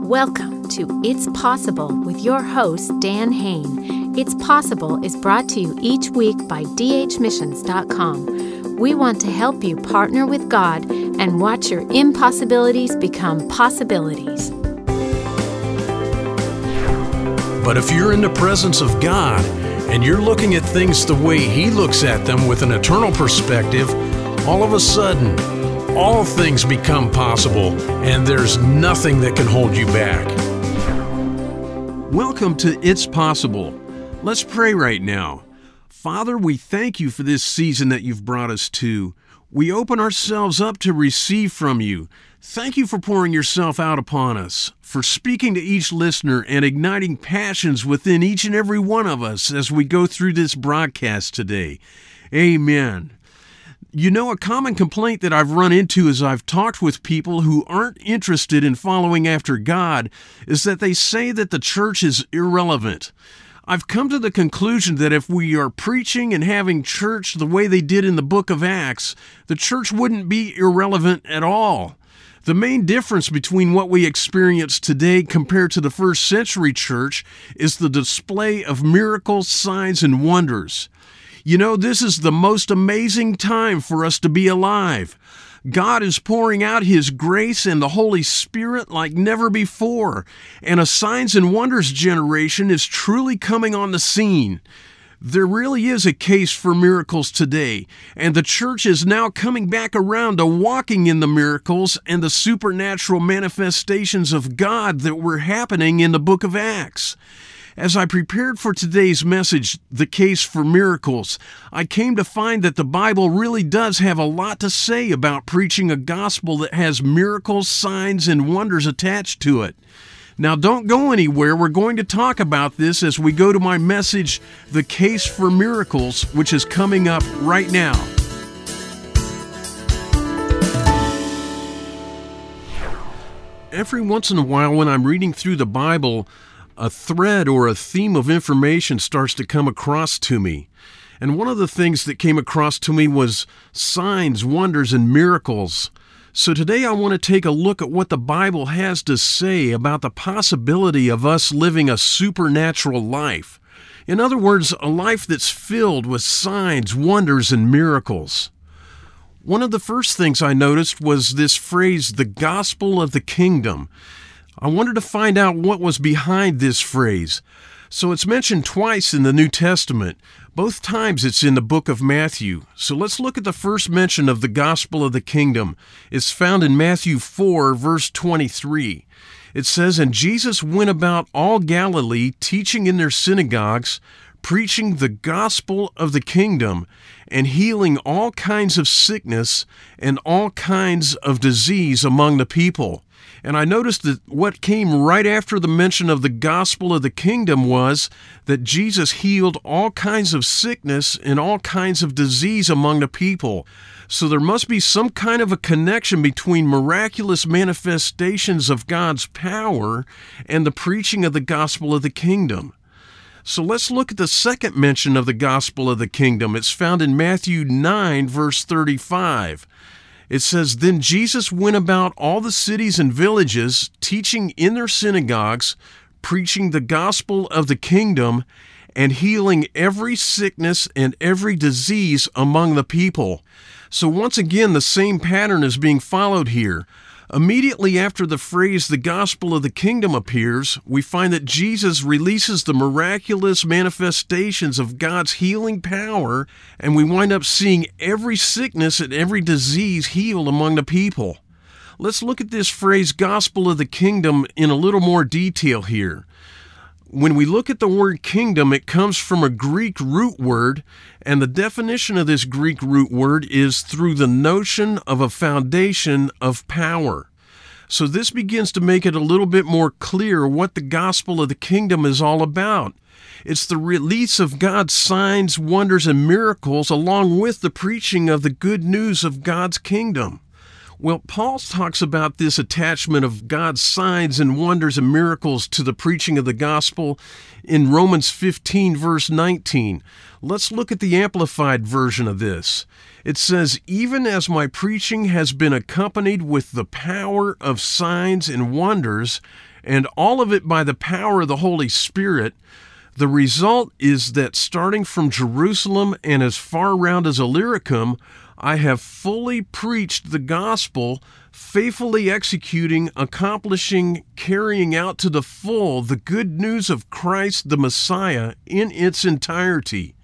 Welcome to It's Possible with your host, Dan Hain. It's Possible is brought to you each week by dhmissions.com. We want to help you partner with God and watch your impossibilities become possibilities. But if you're in the presence of God and you're looking at things the way He looks at them with an eternal perspective, all of a sudden, all things become possible, and there's nothing that can hold you back. Welcome to It's Possible. Let's pray right now. Father, we thank you for this season that you've brought us to. We open ourselves up to receive from you. Thank you for pouring yourself out upon us, for speaking to each listener and igniting passions within each and every one of us as we go through this broadcast today. Amen. You know, a common complaint that I've run into as I've talked with people who aren't interested in following after God is that they say that the church is irrelevant. I've come to the conclusion that if we are preaching and having church the way they did in the book of Acts, the church wouldn't be irrelevant at all. The main difference between what we experience today compared to the first century church is the display of miracles, signs, and wonders. You know, this is the most amazing time for us to be alive. God is pouring out His grace and the Holy Spirit like never before, and a signs and wonders generation is truly coming on the scene. There really is a case for miracles today, and the church is now coming back around to walking in the miracles and the supernatural manifestations of God that were happening in the book of Acts. As I prepared for today's message, The Case for Miracles, I came to find that the Bible really does have a lot to say about preaching a gospel that has miracles, signs, and wonders attached to it. Now, don't go anywhere. We're going to talk about this as we go to my message, The Case for Miracles, which is coming up right now. Every once in a while when I'm reading through the Bible, a thread or a theme of information starts to come across to me. And one of the things that came across to me was signs, wonders, and miracles. So today I want to take a look at what the Bible has to say about the possibility of us living a supernatural life. In other words, a life that's filled with signs, wonders, and miracles. One of the first things I noticed was this phrase, the gospel of the kingdom. I wanted to find out what was behind this phrase. So it's mentioned twice in the New Testament. Both times it's in the book of Matthew. So let's look at the first mention of the gospel of the kingdom. It's found in Matthew 4, verse 23. It says, "And Jesus went about all Galilee, teaching in their synagogues, preaching the gospel of the kingdom, and healing all kinds of sickness and all kinds of disease among the people." And I noticed that what came right after the mention of the gospel of the kingdom was that Jesus healed all kinds of sickness and all kinds of disease among the people. So there must be some kind of a connection between miraculous manifestations of God's power and the preaching of the gospel of the kingdom. So let's look at the second mention of the gospel of the kingdom. It's found in Matthew 9, verse 35. It says, "Then Jesus went about all the cities and villages, teaching in their synagogues, preaching the gospel of the kingdom, and healing every sickness and every disease among the people." So once again, the same pattern is being followed here. Immediately after the phrase, the gospel of the kingdom appears, we find that Jesus releases the miraculous manifestations of God's healing power, and we wind up seeing every sickness and every disease healed among the people. Let's look at this phrase, gospel of the kingdom, in a little more detail here. When we look at the word kingdom, it comes from a Greek root word, and the definition of this Greek root word is through the notion of a foundation of power. So this begins to make it a little bit more clear what the gospel of the kingdom is all about. It's the release of God's signs, wonders, and miracles along with the preaching of the good news of God's kingdom. Well, Paul talks about this attachment of God's signs and wonders and miracles to the preaching of the gospel in Romans 15, verse 19. Let's look at the Amplified version of this. It says, "Even as my preaching has been accompanied with the power of signs and wonders, and all of it by the power of the Holy Spirit, the result is that starting from Jerusalem and as far round as Illyricum, I have fully preached the gospel, faithfully executing, accomplishing, carrying out to the full the good news of Christ the Messiah in its entirety.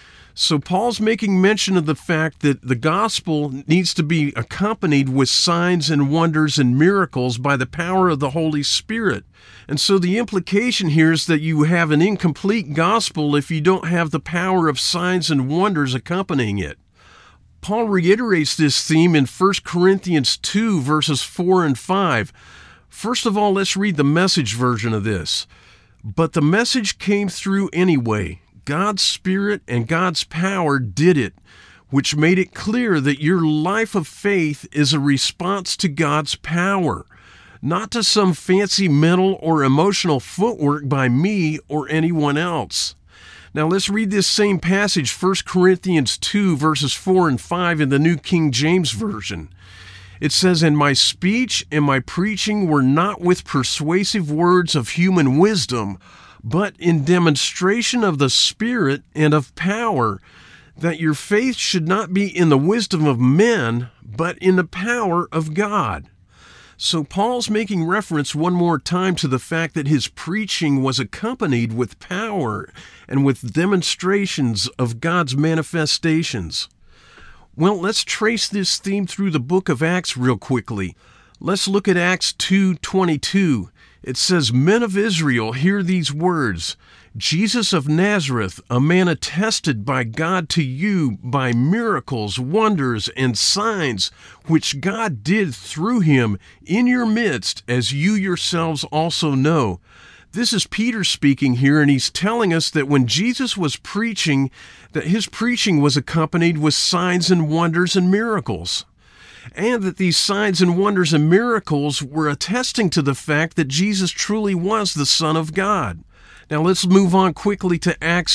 So Paul's making mention of the fact that the gospel needs to be accompanied with signs and wonders and miracles by the power of the Holy Spirit. And so the implication here is that you have an incomplete gospel if you don't have the power of signs and wonders accompanying it. Paul reiterates this theme in 1 Corinthians 2, verses 4 and 5. First of all, let's read the Message version of this. But the message came through anyway. God's Spirit and God's power did it, which made it clear that your life of faith is a response to God's power, not to some fancy mental or emotional footwork by me or anyone else. Now let's read this same passage, 1 Corinthians 2, verses 4 and 5 in the New King James Version. It says, "And my speech and my preaching were not with persuasive words of human wisdom, but in demonstration of the Spirit and of power, that your faith should not be in the wisdom of men, but in the power of God." So Paul's making reference one more time to the fact that his preaching was accompanied with power and with demonstrations of God's manifestations. Well, let's trace this theme through the book of Acts real quickly. Let's look at Acts 2:22. It says, "Men of Israel, hear these words. Jesus of Nazareth, a man attested by God to you by miracles, wonders, and signs, which God did through him in your midst, as you yourselves also know." This is Peter speaking here, and he's telling us that when Jesus was preaching, that his preaching was accompanied with signs and wonders and miracles. And that these signs and wonders and miracles were attesting to the fact that Jesus truly was the Son of God. Now let's move on quickly to Acts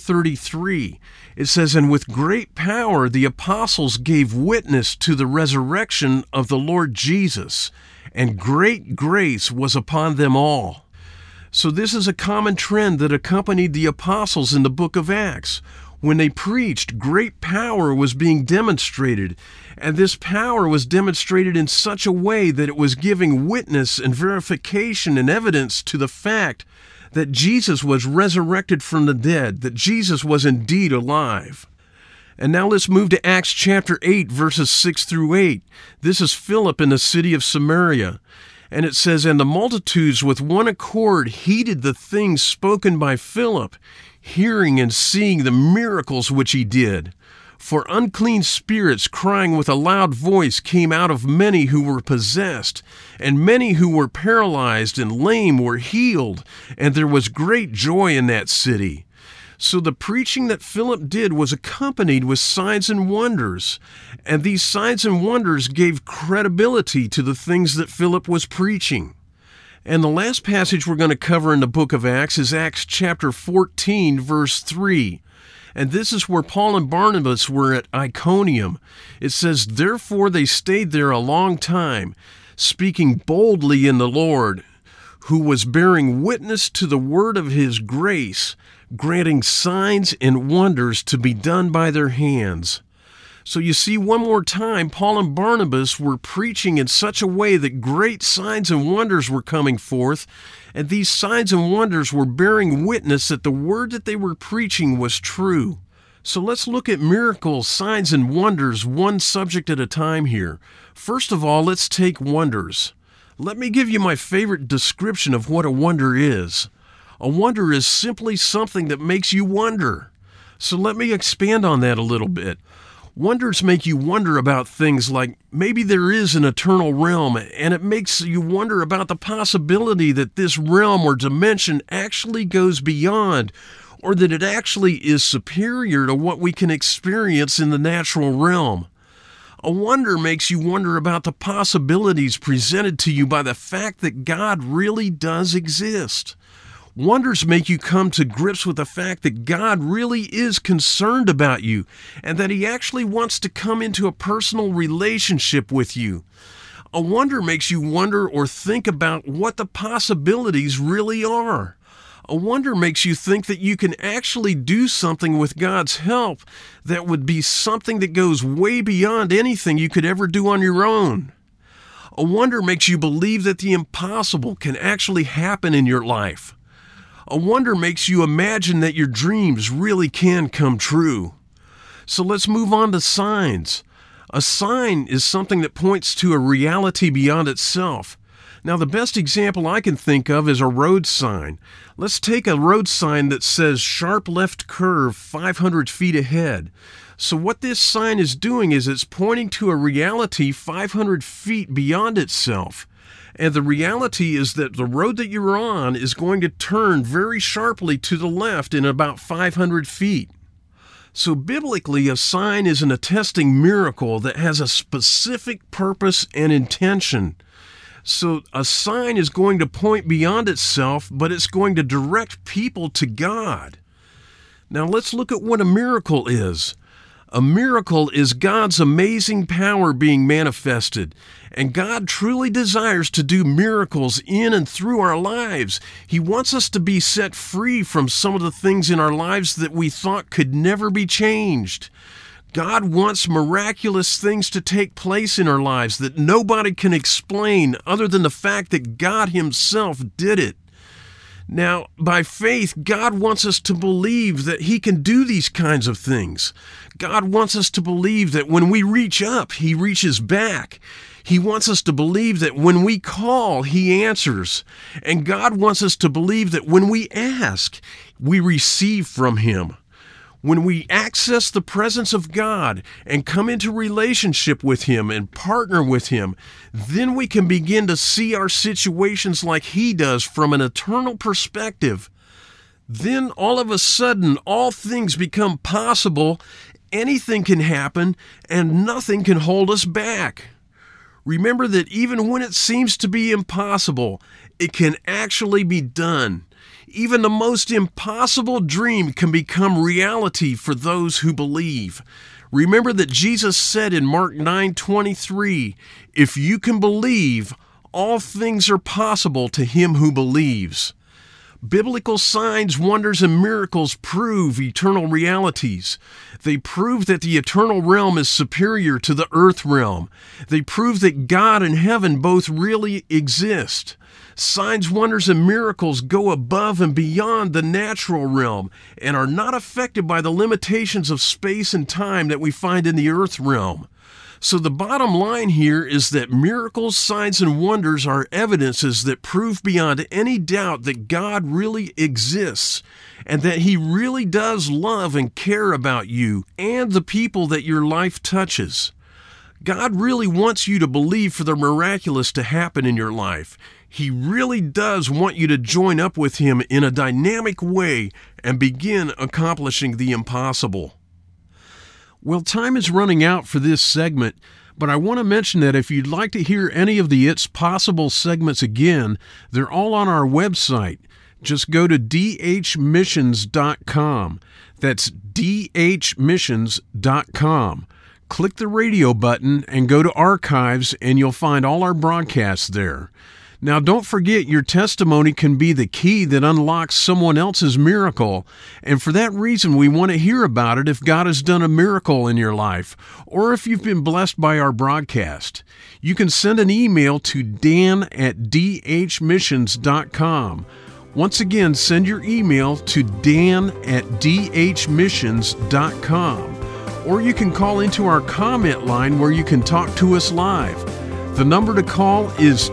4:33. It says, "And with great power the apostles gave witness to the resurrection of the Lord Jesus, and great grace was upon them all." So this is a common trend that accompanied the apostles in the book of Acts. When they preached, great power was being demonstrated, and this power was demonstrated in such a way that it was giving witness and verification and evidence to the fact that Jesus was resurrected from the dead, that Jesus was indeed alive. And now let's move to Acts chapter 8, verses 6 through 8. This is Philip in the city of Samaria. And it says, "And the multitudes with one accord heeded the things spoken by Philip, hearing and seeing the miracles which he did. For unclean spirits, crying with a loud voice, came out of many who were possessed, and many who were paralyzed and lame were healed, and there was great joy in that city." So the preaching that Philip did was accompanied with signs and wonders, and these signs and wonders gave credibility to the things that Philip was preaching. And the last passage we're going to cover in the book of Acts is Acts chapter 14, verse 3. And this is where Paul and Barnabas were at Iconium. It says, "Therefore they stayed there a long time, speaking boldly in the Lord, who was bearing witness to the word of his grace, granting signs and wonders to be done by their hands." So you see, one more time, Paul and Barnabas were preaching in such a way that great signs and wonders were coming forth, and these signs and wonders were bearing witness that the word that they were preaching was true. So let's look at miracles, signs, and wonders, one subject at a time here. First of all, let's take wonders. Let me give you my favorite description of what a wonder is. A wonder is simply something that makes you wonder. So let me expand on that a little bit. Wonders make you wonder about things like maybe there is an eternal realm, and it makes you wonder about the possibility that this realm or dimension actually goes beyond, or that it actually is superior to what we can experience in the natural realm. A wonder makes you wonder about the possibilities presented to you by the fact that God really does exist. Wonders make you come to grips with the fact that God really is concerned about you and that He actually wants to come into a personal relationship with you. A wonder makes you wonder or think about what the possibilities really are. A wonder makes you think that you can actually do something with God's help that would be something that goes way beyond anything you could ever do on your own. A wonder makes you believe that the impossible can actually happen in your life. A wonder makes you imagine that your dreams really can come true. So let's move on to signs. A sign is something that points to a reality beyond itself. Now, the best example I can think of is a road sign. Let's take a road sign that says sharp left curve 500 feet ahead. So what this sign is doing is it's pointing to a reality 500 feet beyond itself. And the reality is that the road that you're on is going to turn very sharply to the left in about 500 feet. So biblically, a sign is an attesting miracle that has a specific purpose and intention. So a sign is going to point beyond itself, but it's going to direct people to God. Now let's look at what a miracle is. A miracle is God's amazing power being manifested, and God truly desires to do miracles in and through our lives. He wants us to be set free from some of the things in our lives that we thought could never be changed. God wants miraculous things to take place in our lives that nobody can explain other than the fact that God Himself did it. Now, by faith, God wants us to believe that He can do these kinds of things. God wants us to believe that when we reach up, He reaches back. He wants us to believe that when we call, He answers. And God wants us to believe that when we ask, we receive from Him. When we access the presence of God and come into relationship with Him and partner with Him, then we can begin to see our situations like He does from an eternal perspective. Then all of a sudden, all things become possible, anything can happen, and nothing can hold us back. Remember that even when it seems to be impossible, it can actually be done. Even the most impossible dream can become reality for those who believe. Remember that Jesus said in Mark 9:23, "If you can believe, all things are possible to him who believes." Biblical signs, wonders, and miracles prove eternal realities. They prove that the eternal realm is superior to the earth realm. They prove that God and heaven both really exist. Signs, wonders, and miracles go above and beyond the natural realm and are not affected by the limitations of space and time that we find in the earth realm. So the bottom line here is that miracles, signs, and wonders are evidences that prove beyond any doubt that God really exists and that He really does love and care about you and the people that your life touches. God really wants you to believe for the miraculous to happen in your life. He really does want you to join up with Him in a dynamic way and begin accomplishing the impossible. Well, time is running out for this segment, but I want to mention that if you'd like to hear any of the It's Possible segments again, they're all on our website. Just go to dhmissions.com. That's dhmissions.com. Click the radio button and go to archives, and you'll find all our broadcasts there. Now, don't forget, your testimony can be the key that unlocks someone else's miracle, and for that reason, we want to hear about it if God has done a miracle in your life, or if you've been blessed by our broadcast. You can send an email to dan@dhmissions.com. Once again, send your email to dan@dhmissions.com, or you can call into our comment line where you can talk to us live. The number to call is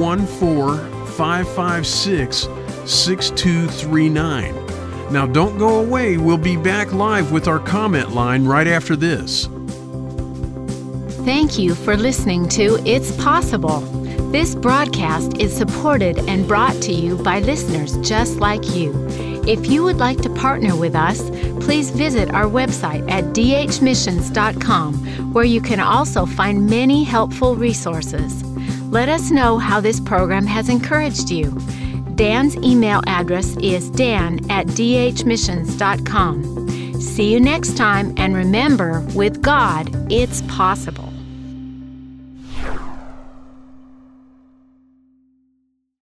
214-556-6239. Now don't go away. We'll be back live with our comment line right after this. Thank you for listening to It's Possible. This broadcast is supported and brought to you by listeners just like you. If you would like to partner with us, please visit our website at dhmissions.com, where you can also find many helpful resources. Let us know how this program has encouraged you. Dan's email address is dan@dhmissions.com. See you next time, and remember, with God, it's possible.